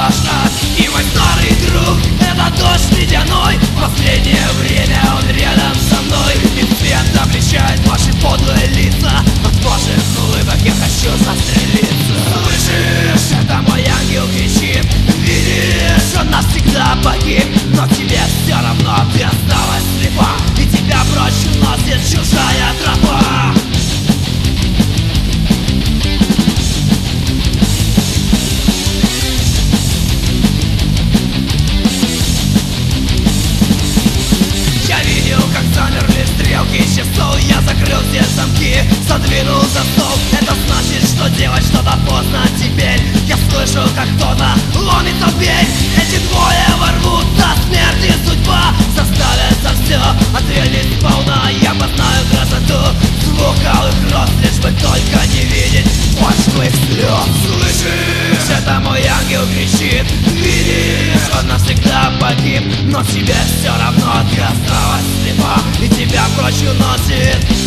Саша. И мой старый друг, это дождь ледяной. В последнее время он рядом со мной. И свет обличает ваши подлые лица. От ваших улыбок я хочу застрелиться. Слышишь, это мой ангел кричит. Видишь, он навсегда погиб. Но тебе все равно, ты осталась слепа. И тебя прочь уносит чужая тропа. Как замерли стрелки часов, я закрыл все замки, задвинул за стол. Это значит, что делать что-то поздно теперь. Я слышу, как кто-то ломится в дверь. Эти двое ворвутся, смерть и судьба заставят за все ответить сполна. Я познаю красоту звука их рост, лишь бы только не видеть пошлых слез. Слышишь, это мой ангел кричит. Видишь, он навсегда погиб. Но тебе все равно, ты осталась слепа. И тебя прочь уносит